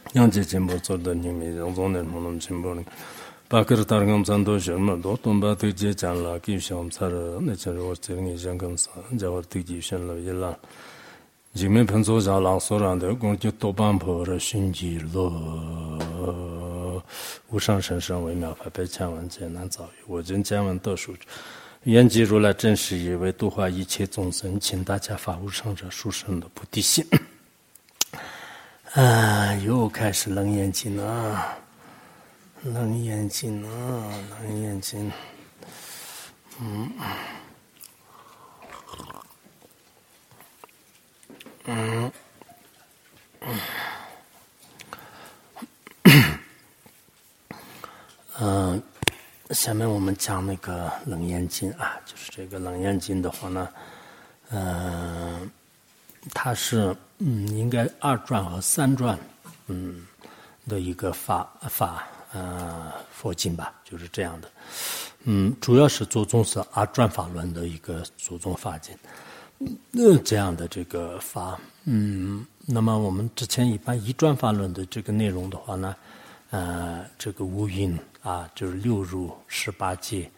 양지 진보做的 님이 정zon의 모놈 진보는 바크르 다른 감산도 절마도 돈바드 제장라 기숑사르 내처로 저기 장감사 자워 뒤지션로 일라 지금 편소자랑 소란데 공주 도반포를 신지로 우상神圣微妙法被强文艰难遭遇我真将文得数愿记如来真实意为度化一切众生请大家发无上者殊胜的菩提心又开始楞严经了楞严经了楞严经下面我们讲那个楞严经啊，就是这个楞严经的话呢，它是应该二转和三转的一个佛经吧，就是这样的。主要是着重是二转法论的一个着重法经，这样的这个法。那么我们之前一般一转法论的这个内容的话呢，这个五蕴啊，就是六入18界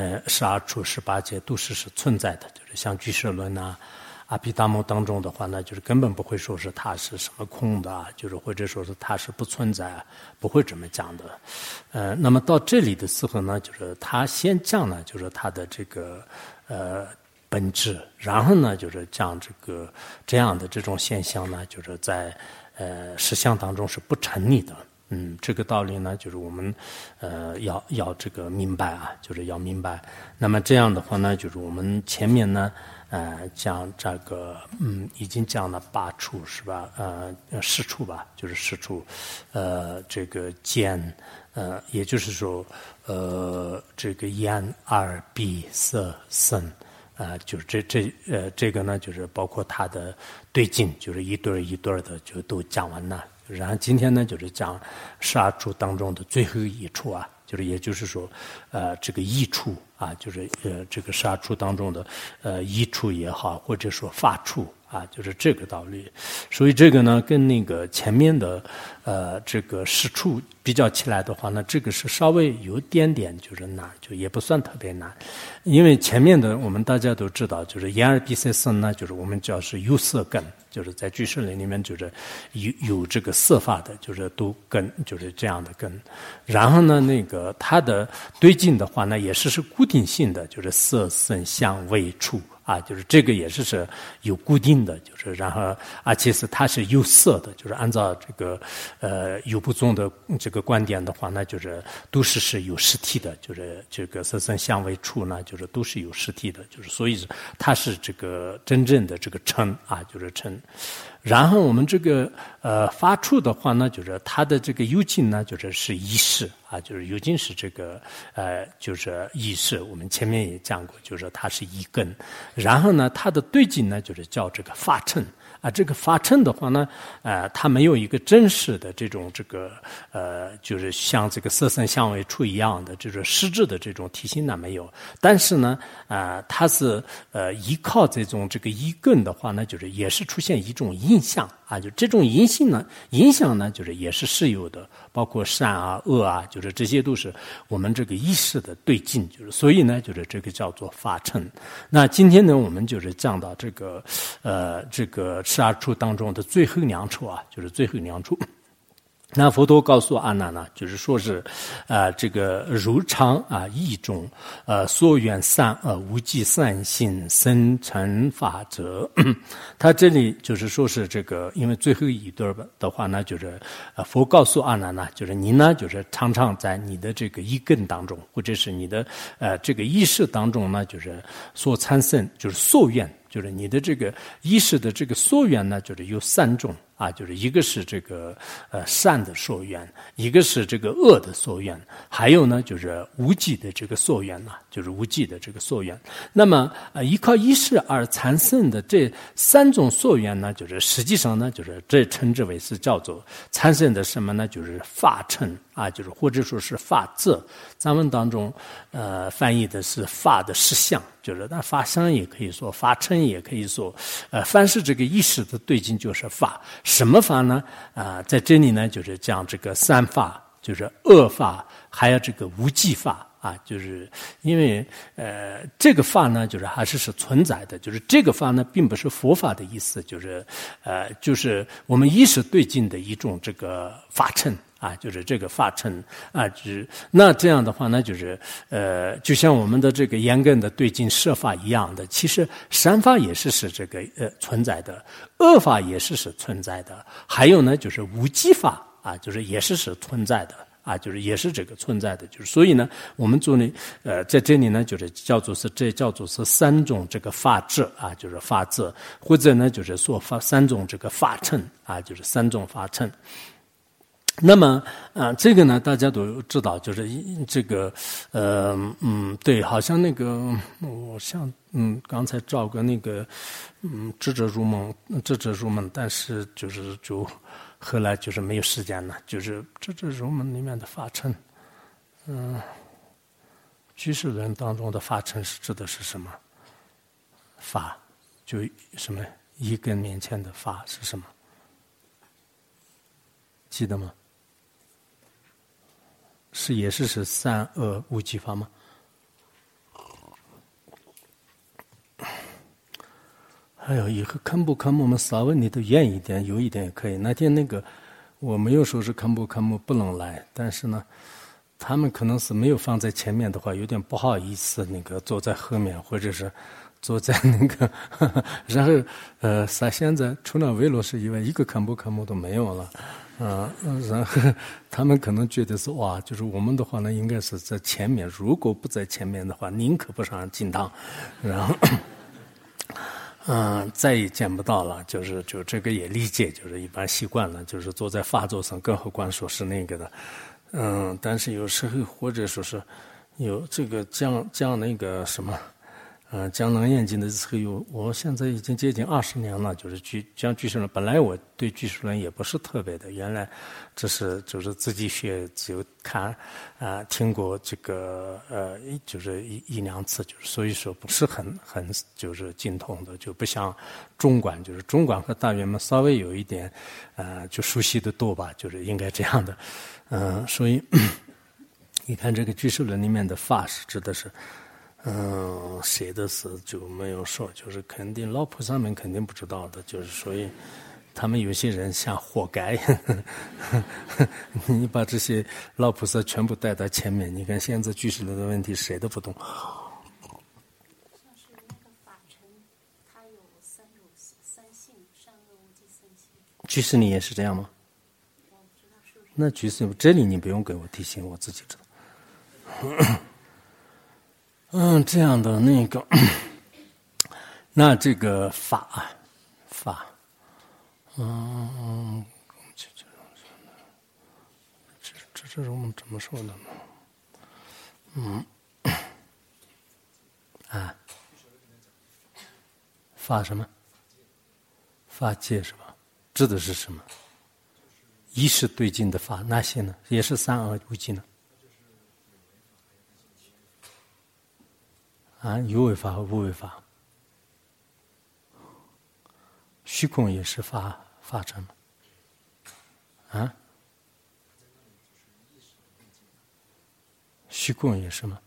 ，12处18界都是存在的，就是像俱舍论啊。阿毗达摩当中的话呢，就是根本不会说是它是什么空的啊，就是或者说是它是不存在啊，不会这么讲的。那么到这里的时候呢，就是他先讲呢，就是它的这个本质，然后呢，就是讲这样的这种现象呢，就是在实相当中是不成立的。这个道理呢，就是我们要这个明白啊，就是要明白。那么这样的话呢，就是我们前面呢。讲这个已经讲了8处是吧？10处吧，就是10处，这个见，也就是说，这个眼、耳、鼻、舌、身，就是这个呢，就是包括它的对境，就是一对一对的就都讲完了。然后今天呢，就是讲12处当中的最后一处啊。就是也就是说，这个义处啊，就是这个12处当中的义处也好，或者说法处啊，就是这个道理。所以这个呢，跟那个前面的这个10处比较起来的话呢，这个是稍微有点就是难，就也不算特别难，因为前面的我们大家都知道，就是眼耳鼻舌身呢，就是我们叫是有色根。就是在俱舍论里面，就是有这个色法的，就是都根，就是这样的根。然后呢，那个它的对境的话呢，也是固定性的，就是色声香味触啊，就是这个也是有固定的，就是然后而且它是有色的，就是按照这个有部宗的这个观点的话呢，就是都是有实体的，就是这个色声香味触呢，就是都是有实体的，就是所以它是这个真正的这个称啊，就是称。然后我们这个发处的话呢，就是它的这个有境呢，就是意识啊，就是有境是这个就是意识，我们前面也讲过，就是它是一根。然后呢，它的对境呢，就是叫这个法称啊。这个法称的话呢，它没有一个真实的这种就是像这个色声香味触一样的这种实质的这种体性呢没有。但是呢，它是依靠这个一根的话呢，就是也是出现一种印象啊，就这种影响呢，就是也是有的，包括善啊、恶啊，就是这些都是我们这个意识的对境，就是所以呢，就是这个叫做法称。那今天呢，我们就是讲到这个12处当中的最后2处啊，就是最后2处。那佛陀告诉阿难呢，就是说是，这个如常啊意中，所缘善恶无记善性生成法则。他这里就是说是这个，因为最后一段的话呢，就是佛告诉阿难呢，就是你呢，就是常常在你的这个一根当中，或者是你的这个意识当中呢，就是所产生就是所缘。就是你的这个意识的这个所缘呢，就是有3种啊，就是一个是这个善的所缘，一个是这个恶的所缘，还有呢就是无记的这个所缘呐，就是无记的这个所缘。那么依靠意识而产生的这3种所缘呢，就是实际上呢，就是这称之为是叫做产生的什么呢？就是法称啊，就是或者说是法则。咱们当中翻译的是法的实相。就是那法相也可以说，法称也可以说，凡是这个意识的对境就是法， 什么法呢？在这里呢，就是讲这个三法，就是恶法，还有这个无记法。就是因为这个法呢，就是还是存在的，就是这个法呢，并不是佛法的意思，就是我们意识对境的一种这个法称就是这个法称那这样的话呢，就是就像我们的这个严根的对境摄法一样的，其实善法也是这个存在的，恶法也是存在的，还有呢，就是无记法就是也是存在的。就是也是这个存在的，就是所以呢，我们做呢，在这里呢，就是叫做是三种这个法制就是法制，或者呢，就是说三种这个法称就是三种法称。那么这个呢，大家都知道，就是这个对，好像那个我像刚才找个那个智者入梦，但是就后来就是没有时间了，就是智者入梦里面的法称，居士论当中的法称是指的是什么？法就什么一根面前的法是什么？记得吗？也是三恶无记法吗？还有以后看不看我们稍微你都远一点，有一点也可以。那天那个我没有说是看不不能来，但是呢，他们可能是没有放在前面的话，有点不好意思，那个坐在后面或者是坐在那个，然后现在除了魏老师以外，一个看不都没有了。然后他们可能觉得是哇，就是我们的话呢，应该是在前面，如果不在前面的话，宁可不上进堂，然后再也见不到了，就这个也理解，就是一般习惯了，就是坐在法座上，更何况说是那个的，但是有时候或者说是有这个讲那个什么。讲楞严经的时候我现在已经接近20年了，就是讲居士论。本来我对居士论也不是特别的，原来就是自己学，就看听过这个就是一两次，就是所以说不是很就是精通的，就不像中观，就是中观和大圆满稍微有一点就熟悉的多吧，就是应该这样的。所以你看这个居士论里面的法是指的是。写的是就没有说，就是肯定老菩萨们肯定不知道的，就是所以他们有些人想活该，你把这些老菩萨全部带到前面，你看现在居士论的问题谁都不懂。 像是那个法尘，它有三性，善恶无记三性。 居士你也是这样吗？ 我不知道是不是。 那居士这里你不用给我提醒，我自己知道。这样的那个，那这个法，这是我们怎么说的呢？法什么？法界是吧？指的是什么？意识对境的法，那些呢？也是三恶无记呢？有为法和无为法，虚空也是法尘吗？虚空也是吗？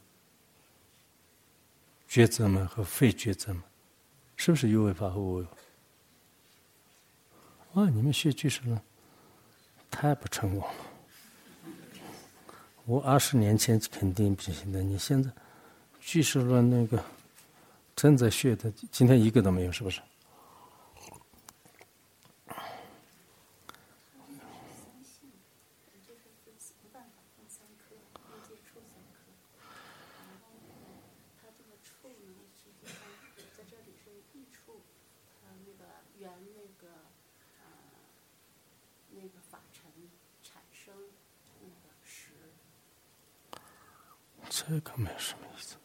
抉择吗和非抉择吗？是不是有为法和无为法？哇，你们学居士论太不成功了！我20年前肯定不行的，你现在。居士论那个正在学的，今天一个都没有，是不是？ 那个法尘产生那个识。 这个没什么意思。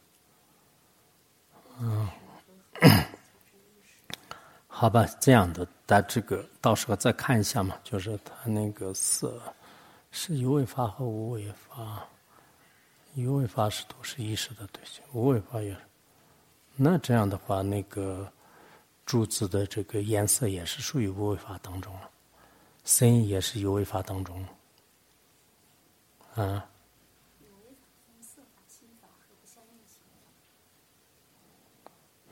好吧，这样的，但这个到时候再看一下嘛，就是他那个是有为法和无为法，有为法是都是意识的对象，无为法也是。那这样的话，那个柱子的这个颜色也是属于无为法当中了。 身也是有为法当中。 有为法分色法、心法和不相应行法。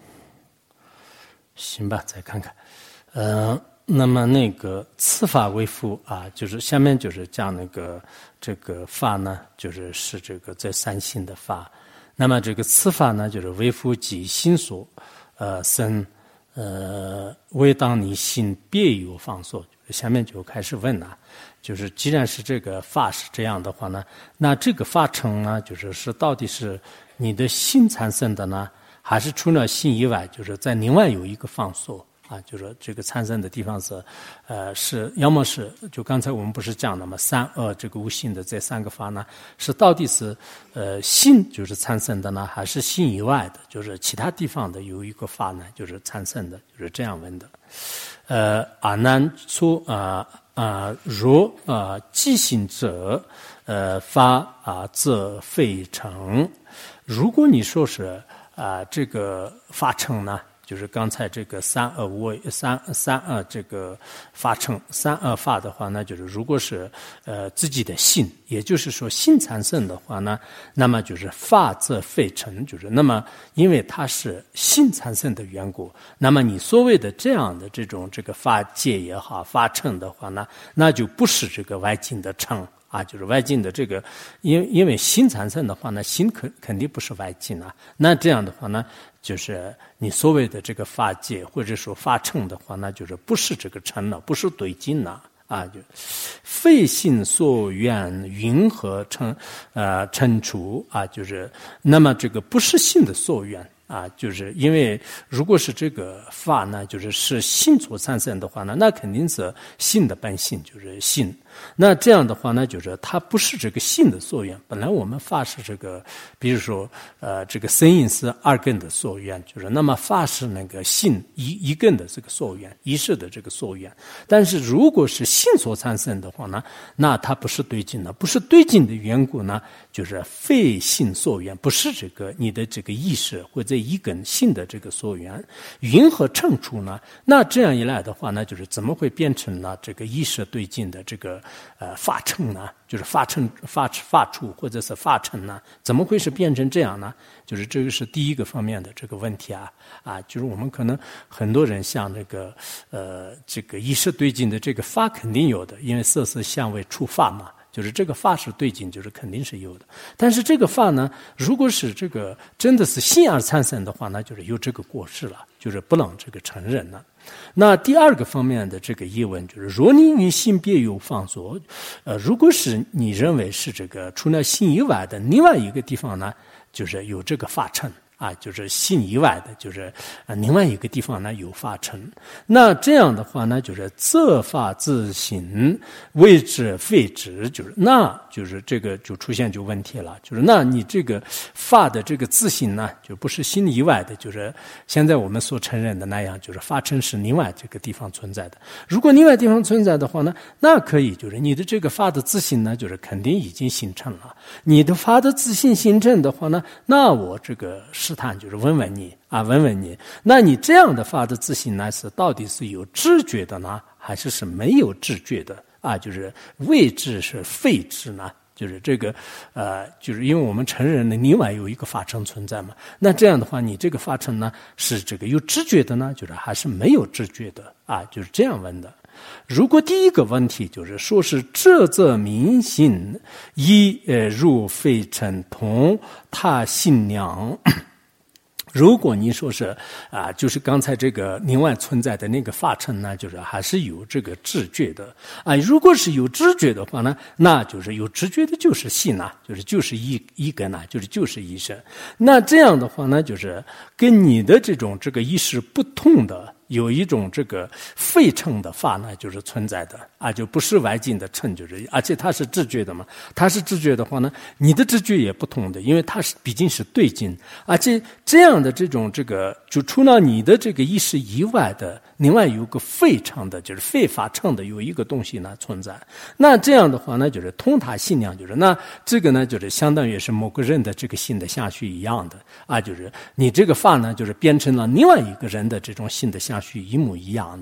行吧，再看看。那么那个次法为父啊，就是下面就是讲那个这个法呢，就是这个在三性的法。那么这个次法呢，就是为父即心所生，为当你心别有方所。下面就开始问了，就是既然是这个法是这样的话呢，那这个法成呢，就是到底是你的心产生的呢，还是除了心以外，就是在另外有一个方所？啊，就是这个产生的地方是要么是就刚才我们不是讲的嘛，三恶这个无性的这三个法呢，是到底是性就是产生的呢，还是性以外的，就是其他地方的有一个法呢，就是产生的，就是这样问的。阿难出若即行者法则非成。如果你说是这个法成呢？就是刚才这个三恶这个法成三恶法的话呢，就是如果是自己的性，也就是说性产生的话呢，那么就是法则非成，就是那么因为它是性产生的缘故，那么你所谓的这样的这个法界也好，法成的话呢，那就不是这个外境的成。就是外境的这个，因为心产生的话呢，心肯定不是外境啊。那这样的话呢，就是你所谓的这个法界或者说法成的话，那就是不是这个成了，不是对境了就非心所愿云何成除就是那么这个不是心的所愿。就是因为如果是这个法呢，是心所产生的话呢，那肯定是心的本性，就是心。那这样的话呢，就是它不是这个心的所愿。本来我们法是这个，比如说这个身因是二根的所愿，就是那么法是那个心一根的这个所愿，意识的这个所愿。但是如果是心所产生的话呢，那它不是对境的，不是对境的缘故呢，就是非心所愿，不是这个你的这个意识或者一根性的这个所缘，云何成除呢？那这样一来的话呢，就是怎么会变成了这个意识对境的这个法成呢？就是法成法处或者是法成呢？怎么会是变成这样呢？就是这个是第一个方面的这个问题就是我们可能很多人像这个意识对境的这个法肯定有的，因为色色相味触法嘛。就是这个法是对境，就是肯定是有的。但是这个法呢，如果是这个真的是心而产生的话呢，就是有这个过失了，就是不能这个承认了。那第二个方面的这个疑问就是：若你与心别有方所，如果是你认为是这个除了心以外的另外一个地方呢，就是有这个法成。就是心以外的，就是另外一个地方呢有法成。那这样的话呢，就是则法自行为之废之，就是这个就出现就问题了，就是那你这个法的这个自行呢，就不是心以外的，就是现在我们所承认的那样，就是法成是另外这个地方存在的。如果另外地方存在的话呢，那可以就是你的这个法的自行呢，就是肯定已经形成了。你的法的自行形成的话呢，那我这个试探就是问问你，那你这样的法的自信呢，是到底是有知觉的呢，还是没有知觉的就是未知是废知呢？就是这个就是因为我们承认的另外有一个法成存在嘛，那这样的话，你这个法成呢，是这个有知觉的呢，就是还是没有知觉的就是这样问的。如果第一个问题就是说是这则明心一入非成同他信量。如果你说是就是刚才这个另外存在的那个法成呢，就是还是有这个知觉的如果是有知觉的话呢，那就是有知觉的就是信就是一根就是一生。那这样的话呢，就是跟你的这个意识不同的。有一种这个非成的法呢，就是存在的就不是外境的成，就是而且它是知觉的嘛。它是知觉的话呢，你的知觉也不同的，因为它是毕竟是对境，而且这样的这个就除了你的这个意识以外的，另外有个非成的，就是非法成的有一个东西呢存在。那这样的话呢，就是同他信量，就是那这个呢，就是相当于是某个人的这个心的相续一样的就是你这个法呢，就是变成了另外一个人的这种心的相续一模一样的了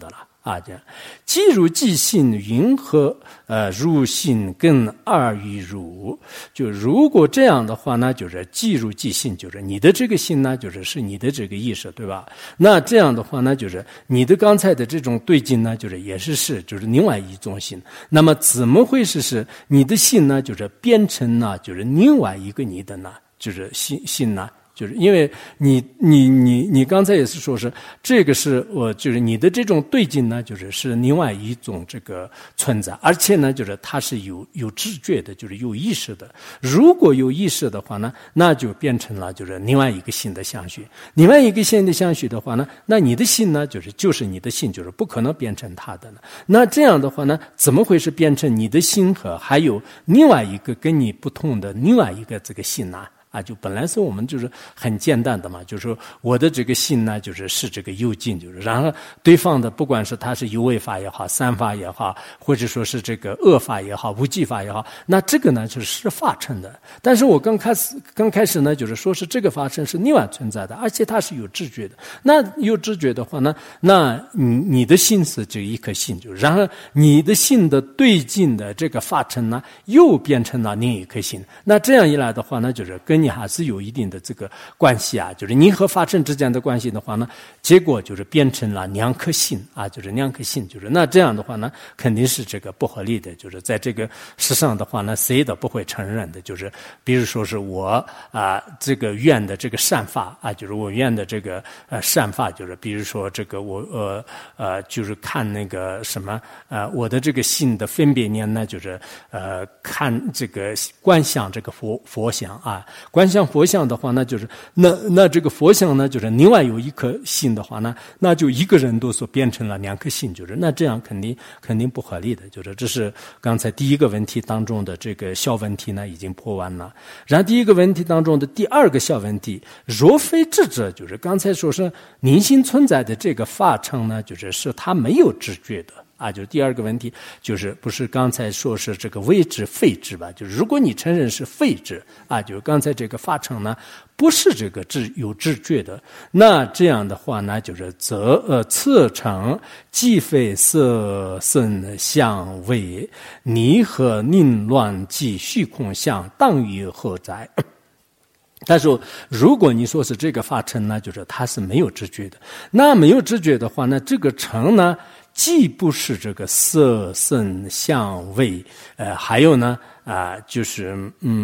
啊，这样，即如即性云何入性更二于如，就如果这样的话呢，就是即如即性，就是你的这个性呢，就是你的这个意识，对吧？那这样的话呢，就是你的刚才的这种对境呢，就是也是就是另外一种性。那么怎么会是你的性呢，就是变成呢，就是另外一个你的呢，就是性呢？就是因为你刚才也是说是这个是就是你的这种对境呢，是另外一种这个存在，而且呢，就是它是有知觉的，就是有意识的。如果有意识的话呢，那就变成了就是另外一个性的相续。另外一个性的相续的话呢，那你的性呢，就是你的性，就是不可能变成它的呢。那这样的话呢，怎么会是变成你的性和还有另外一个跟你不同的另外一个这个性呢？啊，就本来是我们就是很简单的嘛，就是说我的这个性呢，是这个有境，就是然后对方的不管是他是有为法也好，三法也好，或者说是这个恶法也好，无记法也好，那这个呢就是法成的。但是我刚开始呢，就是说是这个法成是另外存在的，而且它是有知觉的。那有知觉的话呢，那你的心是这一颗心，就是然后你的心的对境的这个法成呢，又变成了另一颗心。那这样一来的话呢，就是跟你还是有一定的这个关系啊，就是你和法成之间的关系的话呢，结果就是变成了两颗心啊，就是两颗心，就是那这样的话呢，肯定是这个不合理的，就是在这个世上的话呢，谁都不会承认的，就是比如说是我这个愿的这个善法啊，就是我愿的这个善法，就是比如说这个我就是看那个什么我的这个心的分别念呢，就是看这个观想这个佛像啊。观想佛像的话呢，就是那这个佛像呢，就是另外有一颗心的话呢，那就一个人都所变成了两颗心，就是那这样肯定不合理的，就是这是刚才第一个问题当中的这个小问题呢已经破完了。然后第一个问题当中的第二个小问题，若非智者，就是刚才说是灵性存在的这个法成呢，是他没有知觉的。啊，就是第二个问题，就是不是刚才说是这个为知非知吧？就是如果你承认是非知啊，就是刚才这个法成呢，不是这个有知觉的，那这样的话呢，就是则次成既非色身相为泥和宁乱即虚空相，当于何哉？但是如果你说是这个法成呢，就是它是没有知觉的，那没有知觉的话呢，这个成呢，既不是这个色身相位，还有呢就是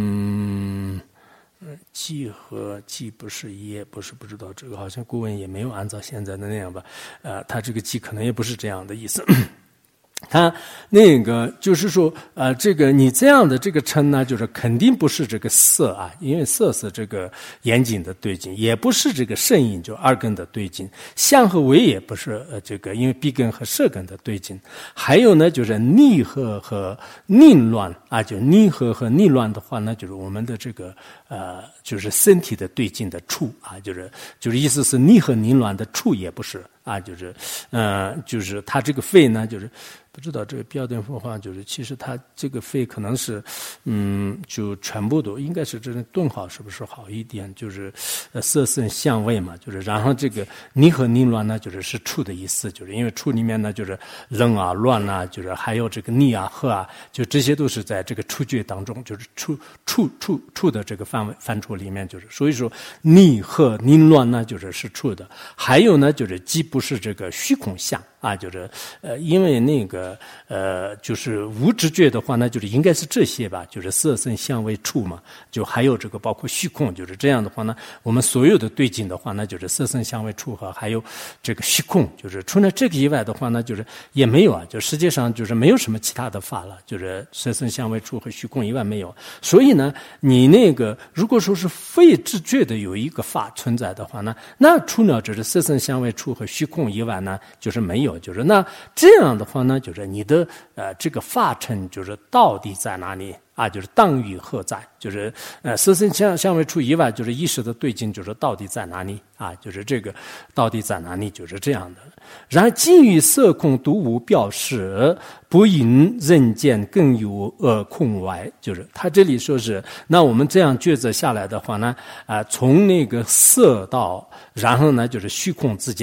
既和既不是也不是，不知道这个好像顾问也没有按照现在的那样吧，他这个既可能也不是这样的意思。他那个就是说，这个你这样的这个称呢，就是肯定不是这个色啊，因为色是这个严谨的对境，也不是这个圣隐就二根的对境，相和为也不是这个因为闭根和舌根的对境，还有呢就是逆和和逆乱啊，就逆和和逆乱的话呢，就是我们的这个就是身体的对境的处啊，就是意思是逆和逆乱的处也不是啊，就是他这个肺呢，就是不知道这个标点符号，就是其实它这个肺可能是就全部都应该是这种顿号是不是好一点？就是色身相位嘛，就是然后这个逆和逆乱呢，是处的意思，就是因为处里面呢就是冷啊乱啊，就是还有这个逆啊和啊，就这些都是在这个处句当中，就是处的这个范畴里面，就是所以说逆和逆乱呢是处的，还有呢就是既不是这个虚空相啊，就是因为那个就是无知觉的话呢，就是应该是这些吧，就是色身相为处嘛，就还有这个包括虚空，就是这样的话呢，我们所有的对境的话呢，就是色身相为处和还有这个虚空，就是除了这个以外的话呢，就是也没有啊，就实际上就是没有什么其他的法了，就是色身相为处和虚空以外没有。所以呢，你那个如果说是非知觉的有一个法存在的话呢，那除了就是色身相为处和虚空以外呢，就是没有，就是那这样的话呢，就是你的这个法成就是到底在哪里啊？就是当于何在？就是色身相为处以外，就是意识的对境，就是到底在哪里啊？就是这个到底在哪里？就是这样的。然而尽于色空独无表示，不因人见更有空外。就是他这里说是，那我们这样抉择下来的话呢，从那个色到然后呢就是虚空之间呢，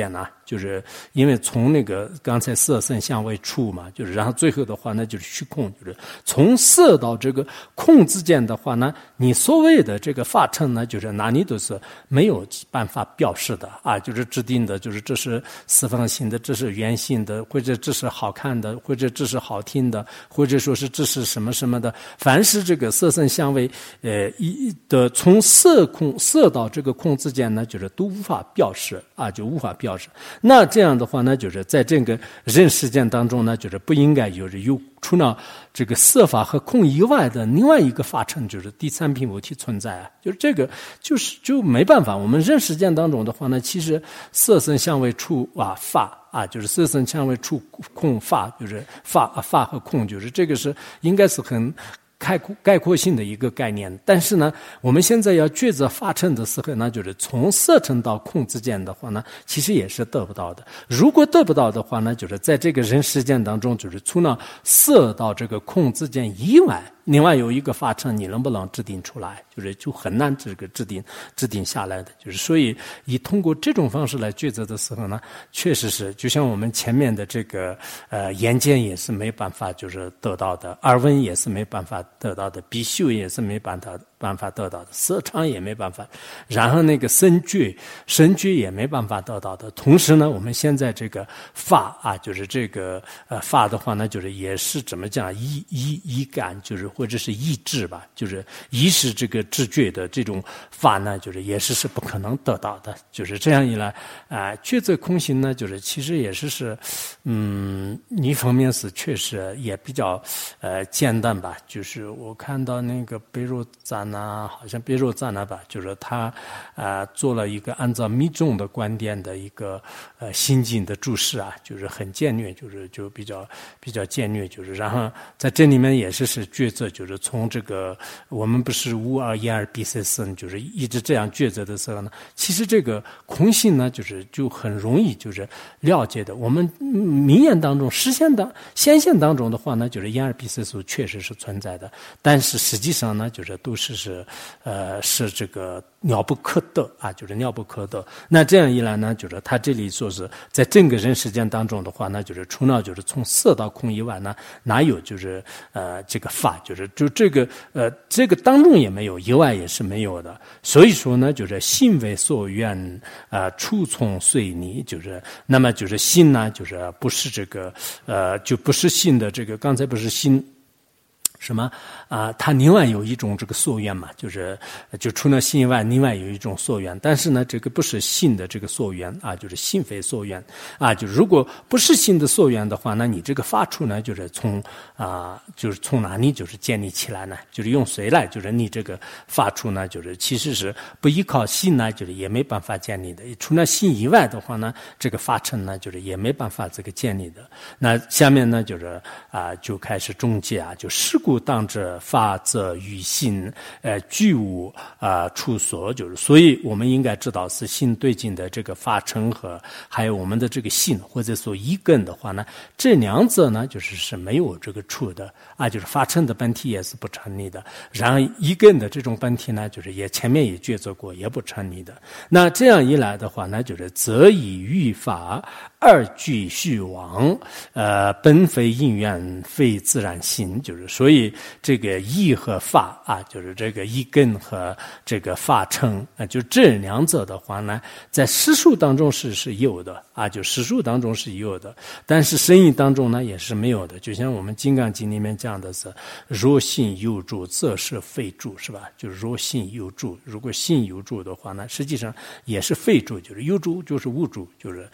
就是因为从那个刚才色声相位触嘛，就是然后最后的话呢就是虚空，就是从色到这个空之间的话呢，你所谓的这个法称呢，就是哪里都是没有办法表示的啊，就是制定的，就是这是四方性的，这是圆性的，或者这是好看的，或者这是好听的，或者说是这是什么什么的，凡是这个色声相位从色到这个空之间呢，就是都无法表示啊，就无法表示。那这样的话呢，就是在这个人世间当中呢，就是不应该有除了这个色法和空以外的另外一个法称，就是第三品物体存在啊，就是这个就没办法。我们人世间当中的话呢，其实色声相位触啊法啊，就是色声相位触空法，就是法和空，就是这个是应该是很概括性的一个概念。但是呢，我们现在要抉择法称的时候呢，就是从色称到空之间的话呢，其实也是得不到的。如果得不到的话呢，就是在这个人世间当中，就是除了色到这个空之间以外，另外有一个法称，你能不能制定出来？就很难这个制定下来的。就是所以通过这种方式来抉择的时候呢，确实是就像我们前面的这个眼见也是没办法就是得到的，耳闻也是没办法得到的，鼻嗅也是没办法得到的，色尝也没办法，然后那个身觉也没办法得到的。同时呢，我们现在这个法啊，就是这个法的话呢，就是也是怎么讲意感，就是或者是意志吧，就是意识这个知觉的这种法呢，就是也是不可能得到的。就是这样一来抉择空性呢，就是其实也是一方面是确实也比较简单吧。就是我看到那个贝若赞啊，好像贝若赞了吧，就是他做了一个按照密宗的观点的一个心经的注释啊，就是很简略，就比较简略，就是然后在这里面也是抉择，就是从这个我们不是无二一二必三生，就是一直这样抉择的时候呢，其实这个空性呢，就很容易就是了解的。我们明眼当中、显现当中的话呢，就是一二必三数确实是存在的，但是实际上呢，就是都是这个了不可得啊，就是了不可得。那这样一来呢，就是他这里说是在整个人世间当中的话呢，就是除了就是从色到空以外呢，哪有就是这个法，就这个当中也没有，以外也是没有的。所以说呢，就是心为所愿处从随你，就是那么就是心呢，就是不是这个就不是心的这个，刚才不是心什么它另外有一种这个所愿嘛，就除了心以外，另外有一种所愿，但是呢，这个不是心的这个所愿啊，就是心非所愿啊，就如果不是心的所愿的话，那你这个发出呢，就是从哪里就是建立起来呢？就是用谁来？就是你这个发出呢，就是其实是不依靠心呢，就是也没办法建立的。除了心以外的话呢，这个发成呢，就是也没办法这个建立的。那下面呢，就是就开始终结啊，就事故当着法则于心具无处所，就是所以我们应该知道是心对境的这个法成和还有我们的这个心或者说一根的话呢，这两者呢是没有这个处的啊，就是法成的本体也是不成立的，然后一根的这种本体呢，就是也前面也抉择过也不成立的。那这样一来的话呢，就是则以欲法二俱虚妄本非因缘非自然心，就是所以这个意和法啊，就是这个一根和这个法成就这两者的话呢，在实数当中是有的啊，就实数当中是有的，但是深意当中呢也是没有的。就像我们金刚经里面讲的是若心有主则是非主，是吧？就是若心有主，如果心有主的话呢，实际上也是非主，就是有主就是无主，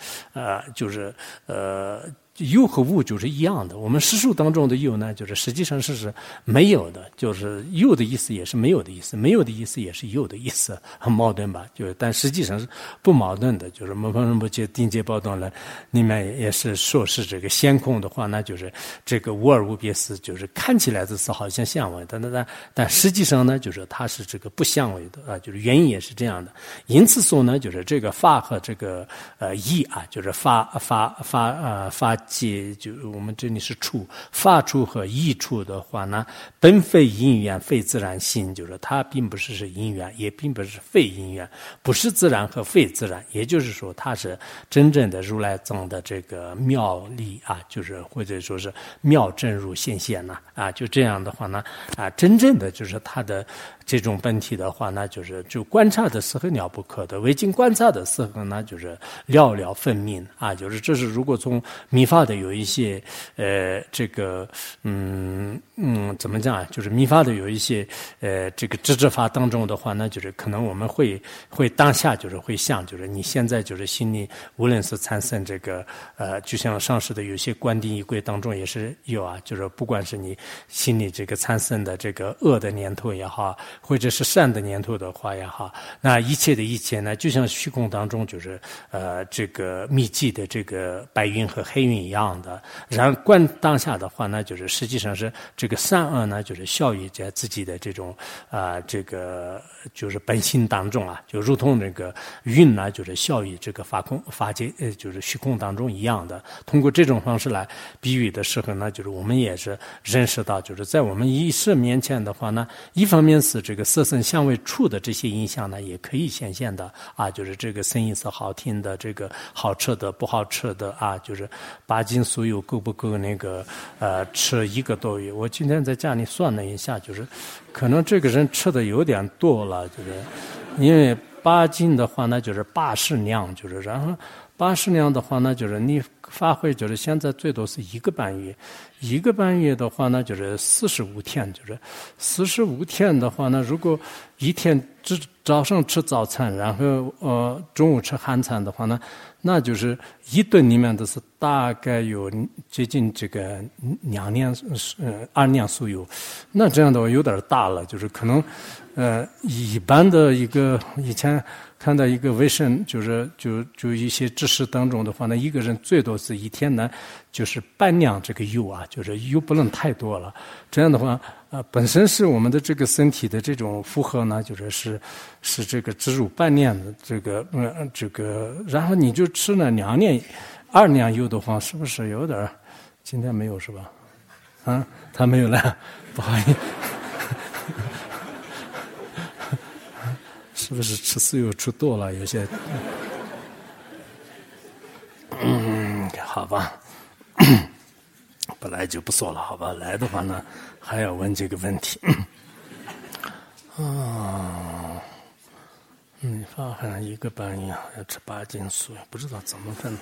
有和无就是一样的。我们实数当中的有呢，就是实际上是没有的，就是有的意思也是没有的意思，没有的意思也是有的意思，很矛盾吧？但实际上是不矛盾的。就是摩诃仁波切定解宝段论里面也是说是这个先空的话，那就是这个无二无别事，就是看起来的是好像相违，但实际上呢，就是它是这个不相违的啊，就是原因也是这样的。因此说呢，就是这个法和这个义啊，就是法界，就是我们这里是处发处和意处的话呢，本非因缘，非自然性，就是它并不是因缘，也并不是非因缘，不是自然和非自然，也就是说它是真正的如来藏的这个妙力啊，就是或者说是妙正入显现呐啊，就这样的话呢啊，真正的就是它的这种本体的话呢，就是就观察的时候了不可的，未经观察的时候呢，就是了了分明啊，就是这是如果从密法的有一些这个怎么讲啊，就是密法的有一些这个知法当中的话呢，就是可能我们会当下就是会想，就是你现在就是心里无论是产生这个就像上师的有些观定仪轨当中也是有啊，就是不管是你心里这个产生的这个恶的念头也好，或者是善的念头的话也好，那一切的一切呢，就像虚空当中就是这个密集的这个白云和黑云一样的。然后观当下的话呢，就是实际上是这个善恶呢，就是效于在自己的这种这个就是本性当中啊，就如同那个云呢，就是效于这个法界就是虚空当中一样的。通过这种方式来比喻的时候呢，就是我们也是认识到，就是在我们意识面前的话呢，一方面是这个色声香味触的这些影响呢，也可以显现的啊，就是这个声音是好听的，这个好吃的不好吃的啊，就是八斤酥油够不够那个吃一个多月。我今天在家里算了一下，就是可能这个人吃的有点多了，就是因为8斤的话呢，就是80两，就是然后80两的话呢，就是你发挥就是现在最多是1个半月，1个半月的话呢，就是45天，就是45天的话呢，如果一天早上吃早餐，然后中午吃韩餐的话呢，那就是一顿里面的是大概有接近这个2两2两酥油，那这样的话有点大了，就是可能一般的一个以前看到一个卫生就一些知识当中的话呢，一个人最多是一天呢就是半两这个油啊，就是油不能太多了。这样的话本身是我们的这个身体的这种负荷呢，就是这个植入半两的这个，然后你就吃了2两油的话，是不是有点？今天没有是吧？啊，他没有了，不好意思。是不是吃素油吃多了？有些，好吧，本来就不说了，好吧。来的话呢，还要问这个问题。发好像1个半月要吃8斤素，不知道怎么分。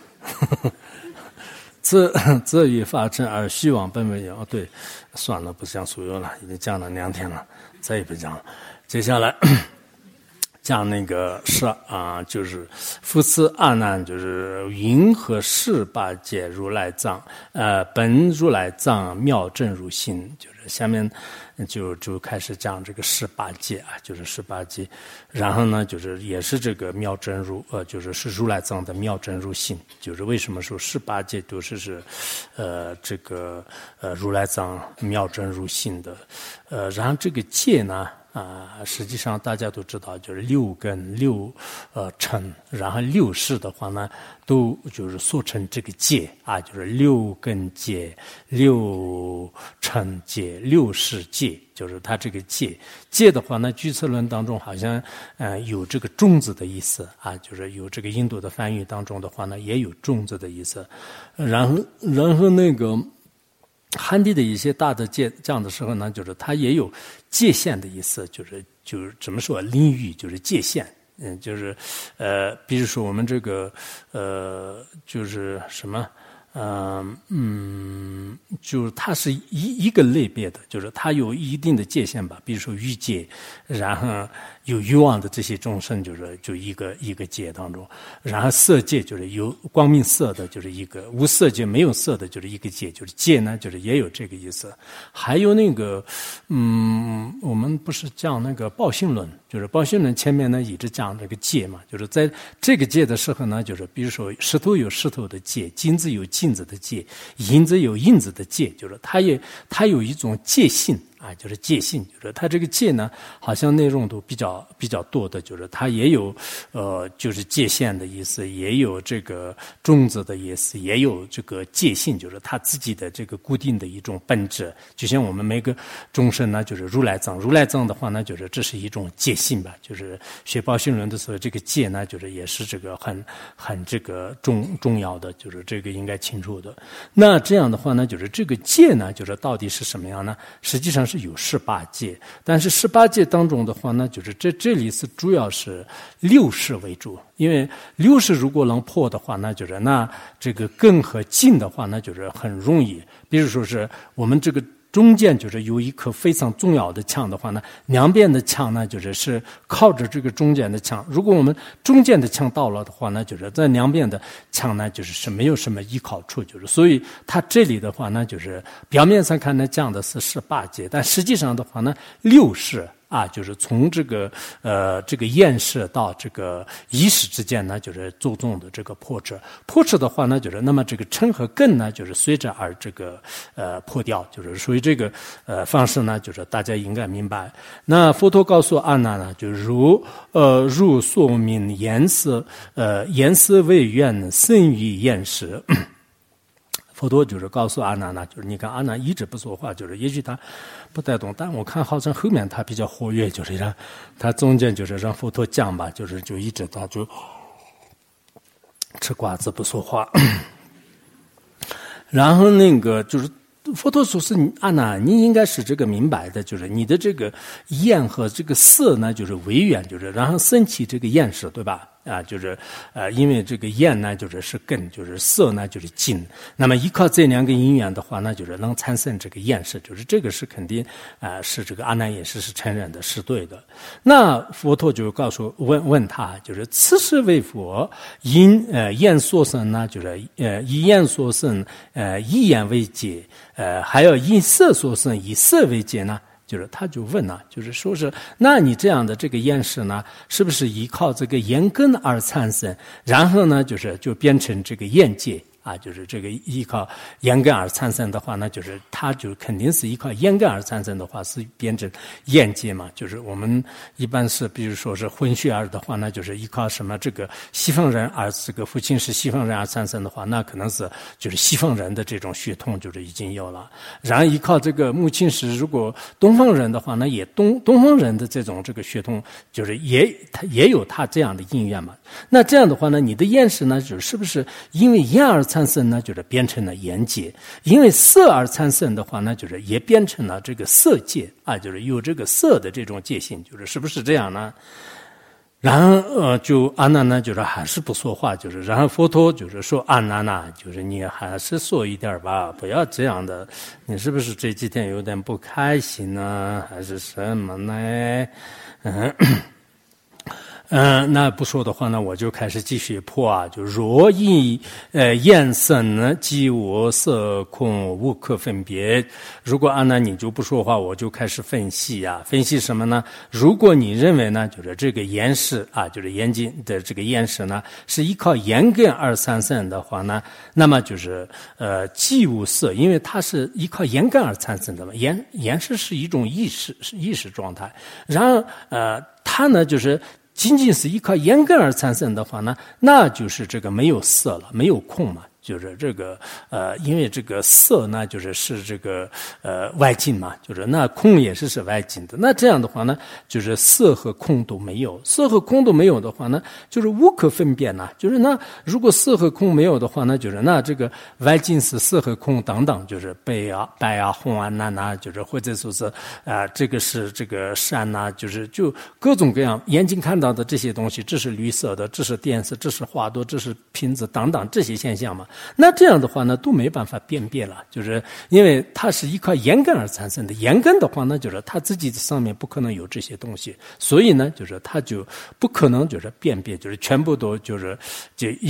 这欲发成而虚妄本为有，对，算了，不讲素油了，已经讲了2天了，再也不讲了。接下来。讲那个就是复次阿难，就是云何十八界如来藏，本如来藏妙正如心，就是下面就开始讲这个18界啊，就是18界，然后呢，就是也是这个妙正如，就是如来藏的妙正如心，就是为什么说18界都是这个如来藏妙正如心的，然后这个界呢。实际上大家都知道，就是6根6尘，然后6识的话呢，都就是缩成这个界啊，就是6根界、6尘界、6识界，就是它这个界的话呢，居次论当中好像有这个种子的意思啊，就是有这个印度的翻译当中的话呢，也有种子的意思，然后那个。汉地的一些大的界讲的时候呢，就是它也有界限的意思，就是怎么说领域就是界限，就是比如说我们这个就是什么就是它是一个类别的，就是它有一定的界限吧，比如说欲界，然后有欲望的这些众生，就一个界当中，然后色界就是有光明色的，就是一个无色界没有色的，就是一个界，就是界呢，就是也有这个意思。还有那个我们不是讲那个报性论，就是报性论前面呢一直讲这个界嘛，就是在这个界的时候呢，就是比如说石头有石头的界，金子有金子的界，银子有银子的界，就是它有一种界性啊，就是戒性，就是它这个戒呢，好像内容都比较多的，就是它也有就是界限的意思，也有这个种子的意思，也有这个戒性，就是它自己的这个固定的一种本质。就像我们每个众生呢，就是如来藏，如来藏的话呢，就是这是一种戒性吧，就是学报信论的时候，这个戒呢，就是也是这个很这个重要的，就是这个应该清楚的。那这样的话呢，就是这个戒呢，就是到底是什么样呢？实际上是有18戒，但是18戒当中的话呢，就是这里是主要是6识为主，因为6识如果能破的话呢，就是那这个根和茎的话呢，就是很容易。比如说是我们这个中间就是有一颗非常重要的腔的话呢，两边的腔呢是靠着这个中间的腔。如果我们中间的腔到了的话呢，就是在两边的腔呢是没有什么依靠处，所以它这里的话呢，就是表面上看呢讲的是18戒，但实际上的话呢6识啊，就是从这个厌识到这个意识之间呢，就是注重的这个破斥的话呢，就是那么这个嗔和根呢，就是随着而这个破掉，就是属于这个方式呢，就是大家应该明白。那佛陀告诉阿难呢，就是如所明言思为愿胜于厌识。佛陀就是告诉阿难呢，就是你看阿难一直不说话，就是也许他不太懂，但我看好像后面他比较活跃，就是让他中间就是让佛陀讲吧，就一直他就吃瓜子不说话。然后那个就是佛陀说是阿难，你应该是这个明白的，就是你的这个厌和这个色呢，就是为缘，就是然后升起这个厌识，对吧？啊，就是因为这个厌呢，是根，就是色呢，就是茎。那么依靠这两个因缘的话呢，就是能产生这个厌识，就是这个是肯定是这个阿难也是承认的，是对的。那佛陀就问他，就是此时为佛，因厌所生呢，以厌所生，以眼为界，还有以色所生，以色为界呢？就是他就问了，就是说是，那你这样的这个厌识呢，是不是依靠这个眼根而产生，然后呢，就变成这个眼界啊，就是这个依靠眼根而产生的话呢，就是它就肯定是依靠眼根而产生的话，是变成眼界嘛。就是我们一般是，比如说是混血儿的话呢，就是依靠什么这个西方人而这个父亲是西方人而产生的话，那可能是就是西方人的这种血统就是已经有了。然后依靠这个母亲是如果东方人的话呢，也东方人的这种这个血统就是他也有他这样的因缘嘛。那这样的话呢，你的厌识呢，是不是因为厌而产生呢，就是变成了眼界；因为色而产生的话呢，就是也变成了这个色界啊，就是有这个色的这种界性，是不是这样呢？然后就阿难呢，还是不说话，然后佛陀说阿难呐，你还是说一点吧，不要这样的，你是不是这几天有点不开心呢，还是什么呢？那不说的话呢，我就开始继续破啊，就若以眼生呢，即我色空无可分别。如果阿难你就不说话，我就开始分析啊，分析什么呢？如果你认为呢，这个眼识啊，眼睛的这个眼识呢，是依靠眼根而产生的话呢，那么即无色，因为它是依靠眼根而产生的嘛，眼识是一种意识状态，然后它呢仅仅是依靠眼根而产生的话呢，那就是这个没有色了，没有空嘛。这个因为这个色呢，是这个外境嘛，那空也是外境的。那这样的话呢，色和空都没有，色和空都没有的话呢，无可分辨呐。那如果色和空没有的话呢，那这个外境是色和空等等，白啊、红啊、蓝啊，或者说是这个是这个山呐，就各种各样眼睛看到的这些东西，这是绿色的，这是电视，这是花朵，这是瓶子等等这些现象嘛。那这样的话呢，都没办法辨别了，因为它是依靠眼根而产生的。眼根的话呢，它自己上面不可能有这些东西，所以呢，它就不可能辨别，全部都因为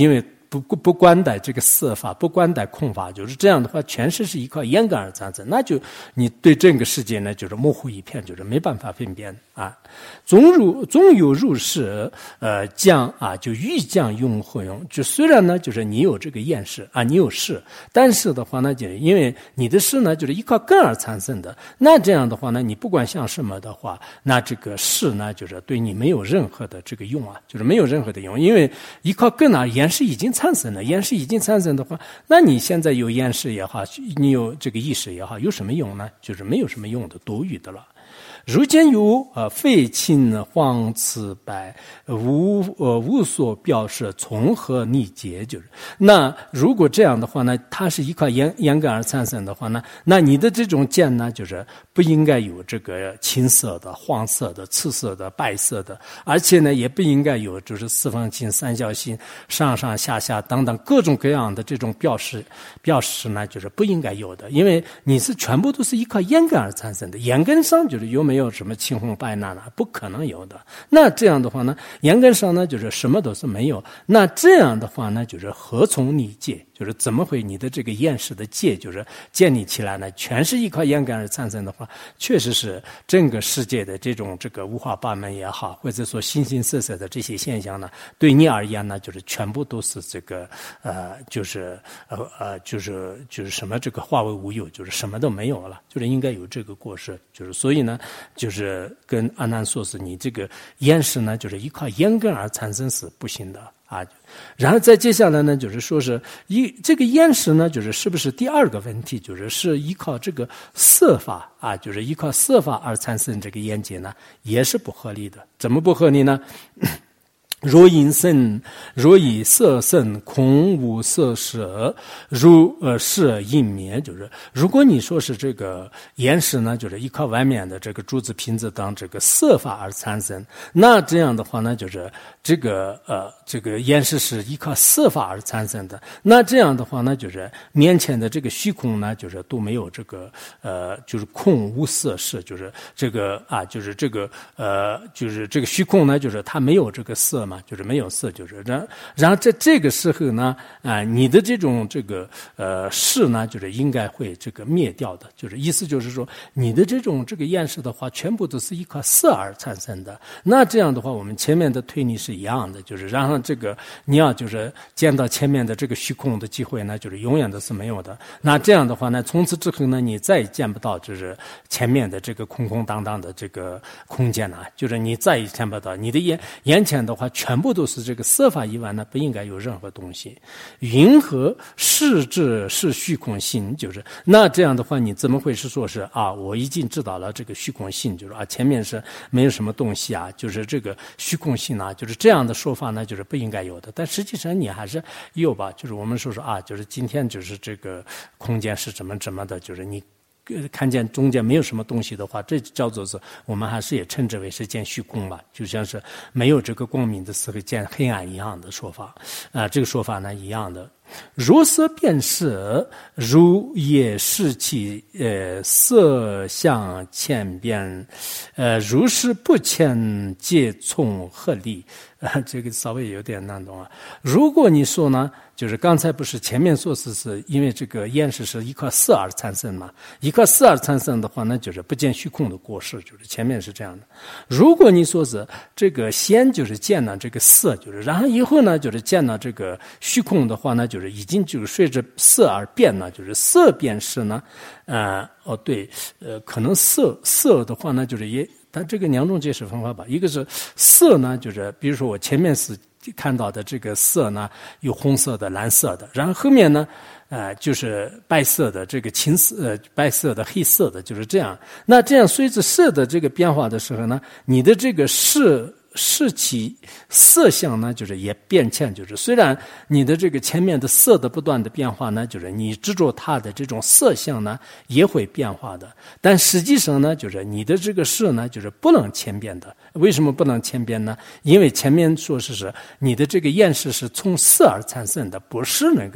不关待这个色法，不关待空法，就是这样的话，全是依靠眼根而产生，那就你对整个世界呢，就是模糊一片，就是没办法分辨啊。总有入世，将啊，就欲将用何用？就虽然呢，就是你有这个厌识啊，你有识，但是的话呢，就是因为你的识呢，就是依靠根而产生的，那这样的话呢，你不管像什么的话，那这个识呢，就是对你没有任何的这个用啊，就是没有任何的用，因为依靠根啊，厌识已经产生了，厌识已经产生的话，那你现在有厌识也好，你有这个意识也好，有什么用呢？就是没有什么用的，多余的了。如今有废寝黄辞白，无所表示，从何逆结？就是那如果这样的话呢，它是依靠眼根而产生的话呢，那你的这种见呢，就是不应该有这个青色的、黄色的、赤色的、白色的，而且呢，也不应该有就是四方形、三角形、上上下下等等各种各样的这种标识呢，就是不应该有的，因为你是全部都是依靠眼根而产生的，眼根上就是没有什么青红白蓝了，不可能有的。那这样的话呢，眼根上呢就是什么都是没有。那这样的话呢，就是何从逆界？就是怎么会你的这个厌识的界就是建立起来呢？全是依靠眼根而产生的话，确实是整个世界的这个五花八门也好，或者说形形色色的这些现象呢，对你而言呢，就是全部都是这个就是什么这个化为无有，就是什么都没有了，就是应该有这个过失。就是所以呢，就是跟阿难说是你这个厌识呢，就是依靠眼根而产生是不行的啊。然后再接下来呢，就是说是这个厌识呢，就是是不是第二个问题，就是依靠这个色法啊，就是依靠色法而产生这个厌解呢，也是不合理的。怎么不合理呢？若以色身空无色识，如是因灭，就是如果你说是这个厌识呢，就是依靠外面的这个珠子瓶子当这个色法而产生，那这样的话呢，就是这个厌识是依靠色法而产生的，那这样的话呢，就是面前的这个虚空呢，就是都没有这个就是空无色识，就是这个啊，就是这个就是这个虚空呢，就是它没有这个色嘛，就是没有色，就是然后在这个时候呢，你的这种这个识呢，就是应该会这个灭掉的，就是意思就是说，你的这种这个厌识的话，全部都是依靠色而产生的。那这样的话，我们前面的推理是一样的，就是然后这个你要就是见到前面的这个虚空的机会呢，就是永远都是没有的。那这样的话呢，从此之后呢，你再也见不到就是前面的这个空空荡荡的这个空间了，就是你再也见不到你的眼前的话，全部都是这个色法以外呢，不应该有任何东西。云何是智是虚空性？就是那这样的话，你怎么会是说是啊？我已经知道了这个虚空性，就是啊，前面是没有什么东西啊，就是这个虚空性啊，就是这样的说法呢，就是不应该有的。但实际上你还是有吧？就是我们说啊，就是今天就是这个空间是怎么的，就是你看见中间没有什么东西的话，这叫做是我们还是也称之为是见虚空吧，就像是没有这个光明的时候见黑暗一样的说法这个说法呢一样的。若色辨识，如也视其色相千变，如是不迁，皆从何理？这个稍微有点难懂啊。如果你说呢，就是刚才不是前面说是因为这个厌识是依靠色而产生嘛，依靠色而产生的话呢，就是不见虚空的过失，就是前面是这样的。如果你说是这个先就是见了这个色，就是然后以后呢，就是见了这个虚空的话呢，就是已经就是随着色而变了，就是色辨识呢，对，可能色的话呢，就是但这个两种解释方法吧，一个是色呢，就是比如说我前面是看到的这个色呢，有红色的、蓝色的，然后后面呢，就是白色的、这个青色、白色的、黑色的，就是这样。那这样随着色的这个变化的时候呢，你的这个视其色相呢，就是也变迁，就是虽然你的这个前面的色的不断的变化呢，就是你执着它的这种色相呢也会变化的，但实际上呢，就是你的这个识呢，就是不能迁变的。为什么不能迁变呢？因为前面说是你的这个厌识是从色而产生的，不是那个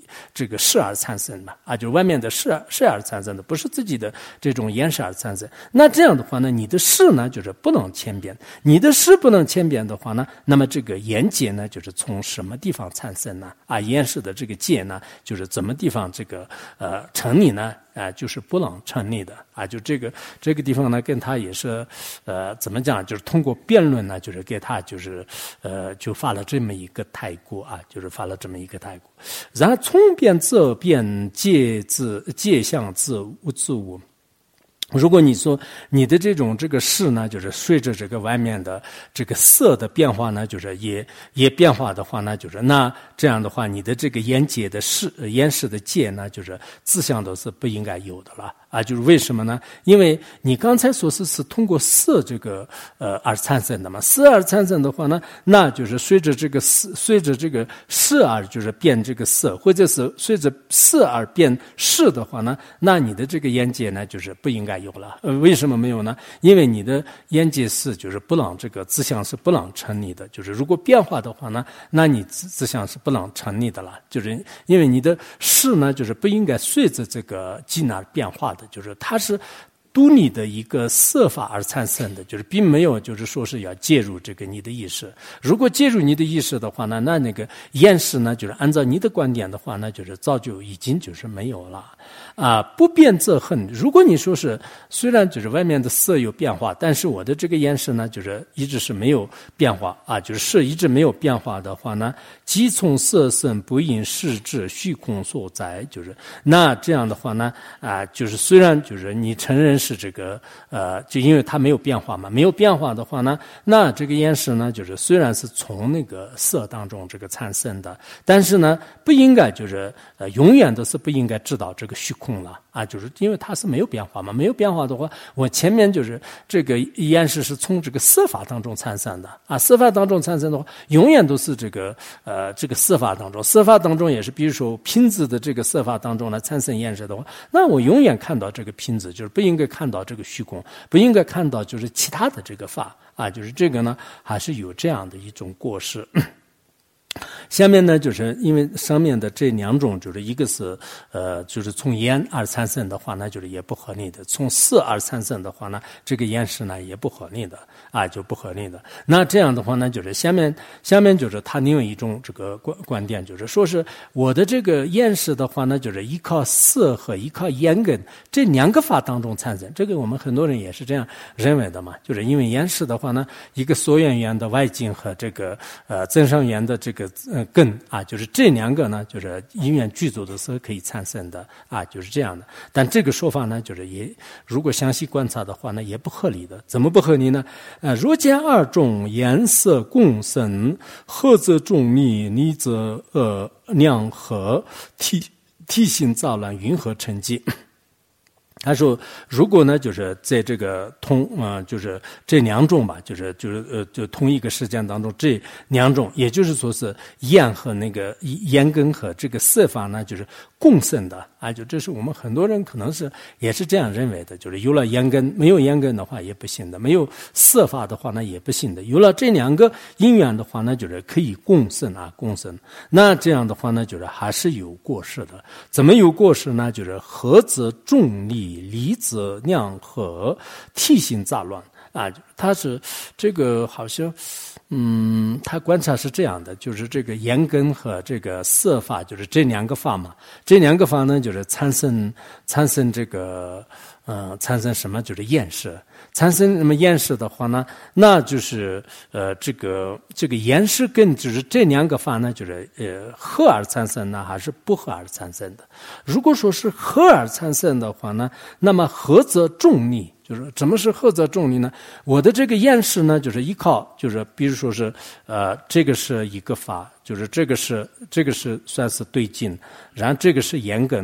这个事而产生嘛，就是外面的事而产生的，不是自己的这种言事而产生。那这样的话呢，你的事呢就是不能迁变，你的事不能迁变的话呢，那么这个言界呢就是从什么地方产生呢？言事的这个界呢，就是怎么地方这个成立呢？就是不能成立的就这个地方呢，跟他也是怎么讲？就是通过辩论呢，就是给他就是就发了这么一个态度就是发了这么一个态度。然后从辩则辩，界相自无。如果你说你的这个事呢，就是随着这个外面的这个色的变化呢，就是也变化的话呢，就是那这样的话，你的这个言界的言事的界呢，就是自相都是不应该有的了就是为什么呢？因为你刚才说是通过色这个而产生的嘛，色而产生的话呢，那就是随着这个事而就是变这个色，或者是随着色而变事的话呢，那你的这个言界呢，就是不应该有了。为什么没有呢？因为你的言界是就是不能这个自相是不能成立的，就是如果变化的话呢，那你自相是不能成立的了，就是因为你的事呢，就是不应该随着这个境而变化的，就是它是独立的一个色法而产生的，就是并没有就是说是要介入这个你的意识。如果介入你的意识的话呢，那个言事呢，就是按照你的观点的话呢，就是早就已经就是没有了不变则恨。如果你说是虽然就是外面的色有变化，但是我的这个言事呢，就是一直是没有变化就是事一直没有变化的话呢，即从色生，不因事至，虚空所在。就是那这样的话呢就是虽然就是你承认是这个就因为它没有变化嘛，没有变化的话呢，那这个言事呢，就是虽然是从那个色当中这个产生的，但是呢不应该就是永远都是不应该知道这个虚空了就是因为它是没有变化嘛，没有变化的话，我前面就是这个言事是从这个色法当中产生的色法当中产生的话，永远都是这个色法当中，色法当中也是比如说品质的这个色法当中呢产生言事的话，那我永远看到这个品质，就是不应该看到这个虚空，不应该看到就是其他的这个法就是这个呢还是有这样的一种过失。下面呢，就是因为上面的这两种，就是一个是就是从言而产生的话呢，就是也不合理的；从色而产生的话呢，这个言事呢也不合理的就不合理的。那这样的话呢，就是下面就是他另外一种这个观点，就是说是我的这个言事的话呢，就是依靠色和依靠言根这两个法当中产生。这个我们很多人也是这样认为的嘛，就是因为言事的话呢，一个所缘缘的外境和这个增上缘的这个根就是这两个呢，就是因缘具足的时候可以产生的就是这样的。但这个说法呢，就是也如果详细观察的话呢，也不合理的。怎么不合理呢？若见二种颜色共生，合则众逆，逆则量合，体性杂乱，云何成绩？他说，如果呢，就是在这个就是这两种吧，就同一个时间当中，这两种，也就是说是言和那个言根和这个色法呢，就是共生的就这是我们很多人可能是也是这样认为的，就是有了言根，没有言根的话也不行的，没有色法的话呢也不行的，有了这两个因缘的话呢，就是可以共生共生。那这样的话呢，就是还是有过失的。怎么有过失呢？就是合则众力，离则量合，体性杂乱他是这个好像他观察是这样的，就是这个言根和这个色法，就是这两个法嘛，这两个法呢，就是产生这个产生什么？就是厌世。产生什么厌世的话呢，那就是这个厌世根就是这两个法呢，就是合而产生呢，还是不合而产生的？如果说是合而产生的话呢，那么合则众逆。就是怎么是合则众逆呢？我的这个厌世呢，就是依靠，就是比如说是这个是一个法，就是这个是算是对境，然后这个是言根，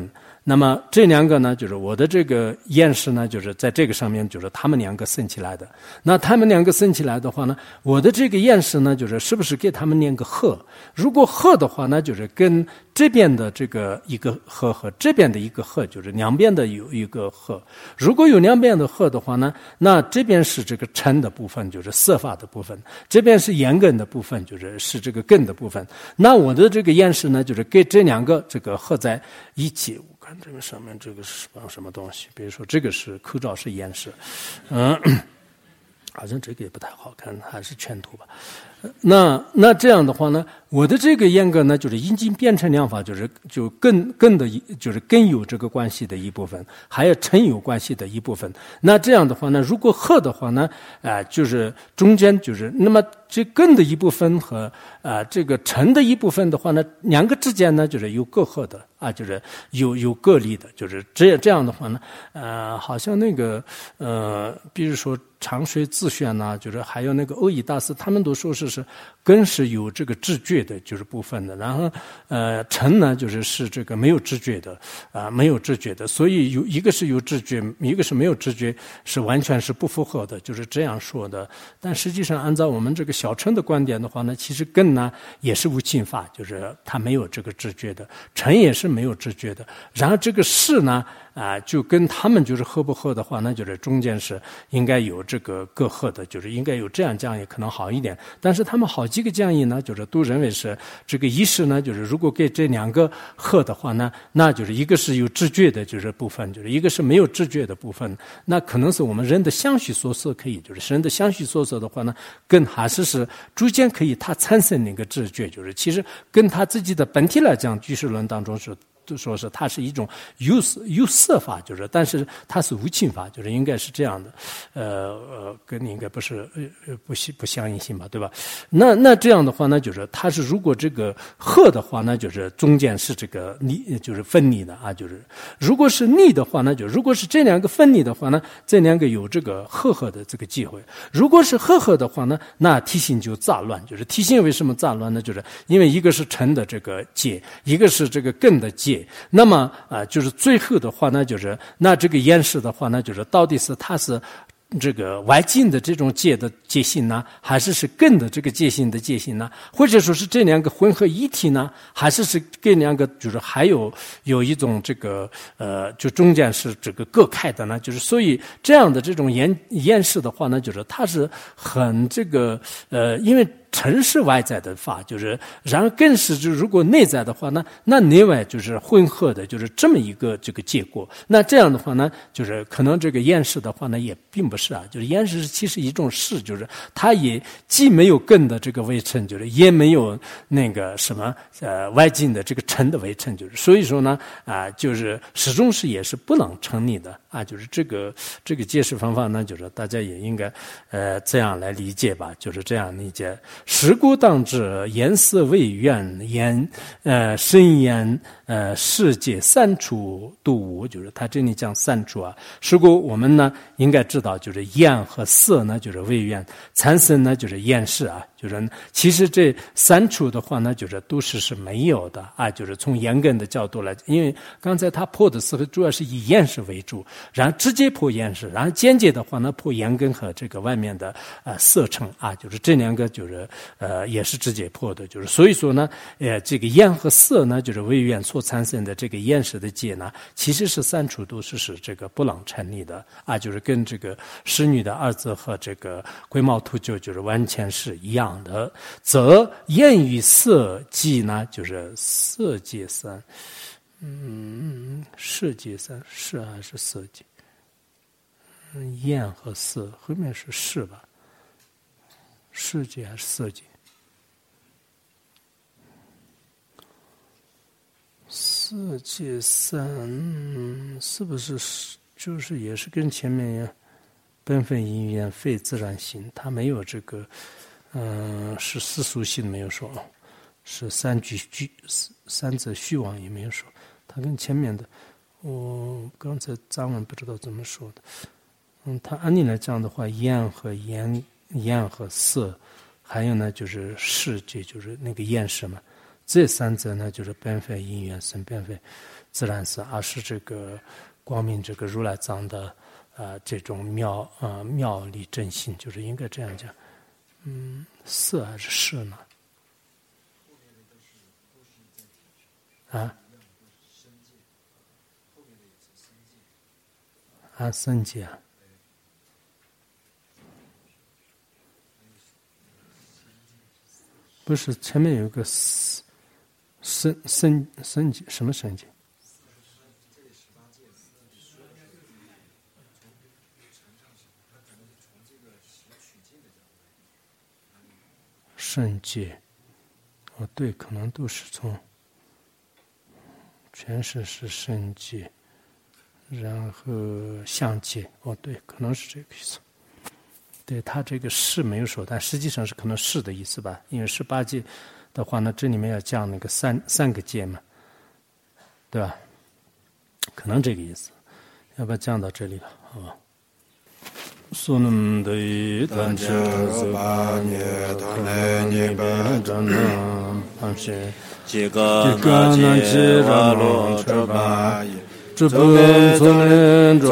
那么这两个呢，就是我的这个厌世呢，就是在这个上面，就是他们两个生起来的。那他们两个生起来的话呢，我的这个厌世呢，就是是不是给他们念个鹤？如果鹤的话呢，就是跟这边的这个一个鹤和这边的一个鹤，就是两边的有一个鹤。如果有两边的鹤的话呢，那这边是这个尘的部分，就是色法的部分；这边是言根的部分，是这个根的部分。那我的这个厌世呢，就是给这两个这个合在一起。我看这个上面这个是什么东西？比如说这个是口罩是厌世，好像这个也不太好看，还是全图吧。那这样的话呢，我的这个严格呢，就是已经变成两法，就更的，就是更有这个关系的一部分，还有尘有关系的一部分。那这样的话呢，如果合的话呢，就是中间就是那么这更的一部分和这个尘的一部分的话呢，两个之间呢就是有隔阂的啊，就是有个离的，就是这样的话呢，好像那个比如说长水自选呐，就是还有那个欧义大师，他们都说是根是有这个知觉的，就是部分的。然后尘呢，是这个没有知觉的没有知觉的。所以一个是有知觉，一个是没有知觉，是完全是不符合的，就是这样说的。但实际上，按照我们这个小乘的观点的话呢，其实根呢也是无侵法，就是它没有这个知觉的，尘也是没有知觉的。然后这个事呢。就跟他们就是合不合的话，那就是中间是应该有这个隔阂的，就是应该有这样讲义可能好一点。但是他们好几个讲义呢，就是都认为是这个意识呢，就是如果给这两个合的话呢，那就是一个是有知觉的，就是部分，就是一个是没有知觉的部分。那可能是我们人的相续所色可以，就是人的相续所色的话呢，跟还是逐渐可以它产生那个知觉，就是其实跟他自己的本体来讲，居士论当中是。就说是它是一种有色法，就是但是它是无侵法，就是应该是这样的。跟你应该不是不相应性吧，对吧？那这样的话呢，就是它是如果这个合的话呢，就是中间是这个离，就是分离的啊，就是如果是逆的话呢，就如果是这两个分离的话呢，这两个有这个合的这个机会。如果是合的话呢，那体性就杂乱，就是体性为什么杂乱呢？就是因为一个是尘的这个界，一个是这个根的界。那么就是最后的话呢，就是那这个厌世的话呢，就是到底是它是这个外境的这种界的界性呢，还是根的这个界性的界性呢？或者说是这两个混合一体呢，还是跟两个就是还有一种这个就中间是这个隔开的呢？就是所以这样的这种厌世的话呢，就是它是很这个因为。尘是外在的法，就是然后更是就如果内在的话呢，那内外就是混合的，就是这么一个这个结果。那这样的话呢，就是可能这个厌世的话呢，也并不是啊，就是厌世其实一种事，就是它也既没有根的这个微尘，就是也没有那个什么外境的这个尘的微尘，就是所以说呢就是始终是也是不能成立的啊，就是这个解释方法呢，就是大家也应该这样来理解吧，就是这样理解。时故当知，言色为缘，身言世界三处都无，就是他这里讲三处啊。时故我们呢应该知道，就是言和色呢就是为缘，产生呢就是厌世啊。就是其实这三处的话呢，就是都是没有的啊。就是从言根的角度来，因为刚才他破的时候主要是以厌世为主，然后直接破厌世，然后间接的话呢破言根和这个外面的色尘啊，就是这两个就是也是直接破的。就是所以说呢这个言和色呢，就是为缘所产生的这个厌世的界呢，其实是三处都是这个不能成立的啊。就是跟这个使女的二字和这个龟毛图就就是完全是一样的。则言与色界呢，就是色界三，世界三，是还是色界？言和色后面是世吧？世界还是色界？色界三是不是就是也是跟前面一样，本分因缘非自然性，它没有这个。是世俗性没有说，是三者虚妄也没有说，它跟前面的，我刚才藏文不知道怎么说的，它按理来讲的话，言和色，还有呢就是世界，就是那个厌世嘛， 这三者呢，就是本非因缘生，本非自然是，而是这个光明这个如来藏的这种妙理正性，就是应该这样讲。色还是是呢？僧界啊。不是，前面有个僧界，什么僧界？圣界，对，可能都是从全是圣界，然后相界，对，可能是这个意思。对，他这个是没有说，但实际上是可能是的意思吧，因为18界的话呢，这里面要降那个三个界嘛，对吧？可能这个意思，要不要降到这里了？好吧。苏能得单车是八年，他来年半张呢，旁些几个那几拉罗这八也，这本从人中。